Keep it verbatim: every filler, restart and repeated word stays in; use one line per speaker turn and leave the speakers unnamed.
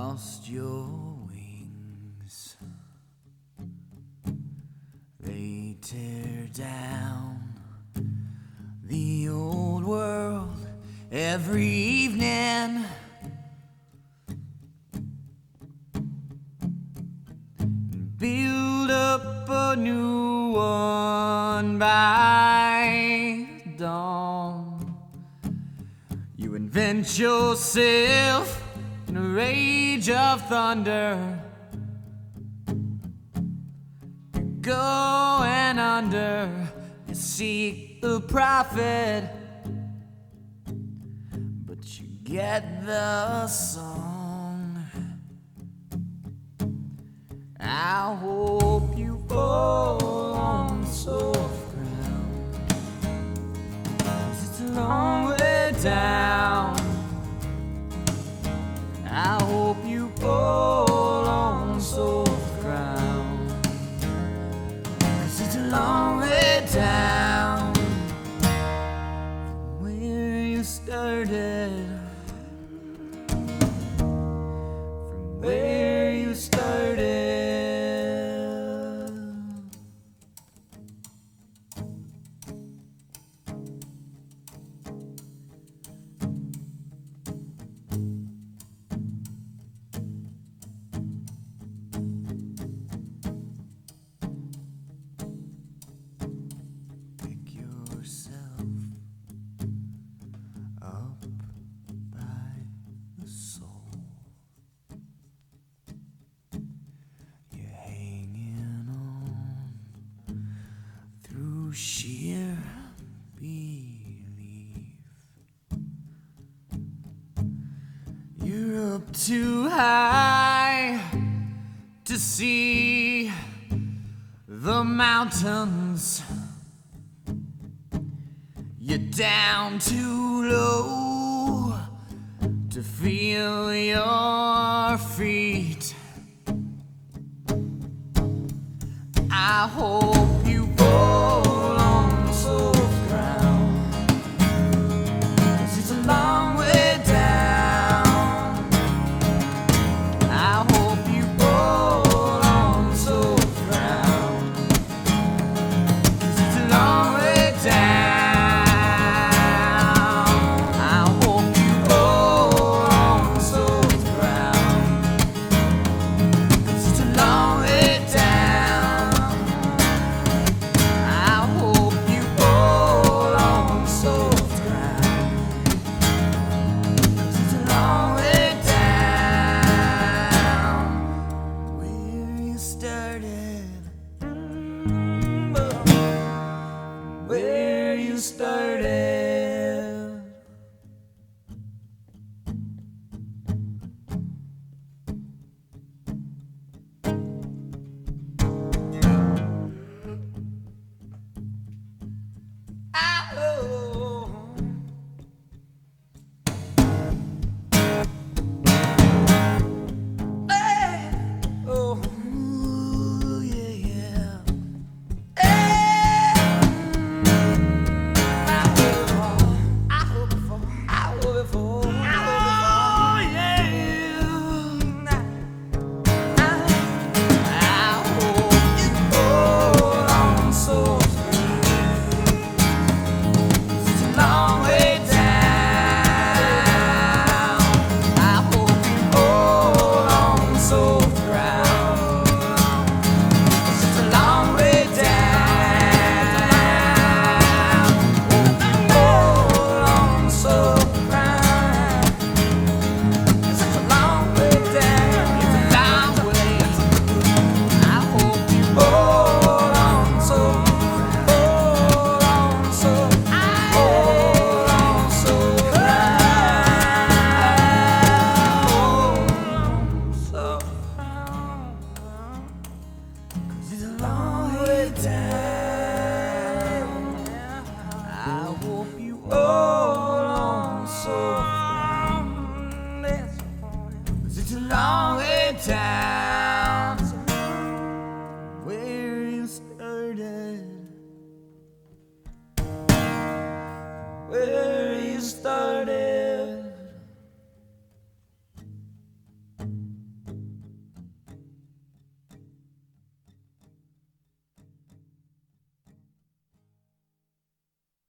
lost your wings. They tear down the old world every evening. And build up a new one by dawn. You invent yourself in a rage of thunder. You're going under. You seek the profit, but you get the song. I hope you fall on soft ground, 'cause it's a long way down. I hope you fall on soft ground, 'cause it's a long way down from where you started, from where you started. Sheer belief, you're up too high to see the mountains. You're down too low to feel your feet. I hope you fall on soft ground, 'cause it's a long way down. I hope you fall on soft ground, 'cause it's a long way down. I hope you fall on soft ground, 'cause it's a long way down. I hope you fall on soft ground, 'cause it's a long way down where you started, where you started. It's a long way down. I hope you hold on so firm. 'Cause it's a long way down.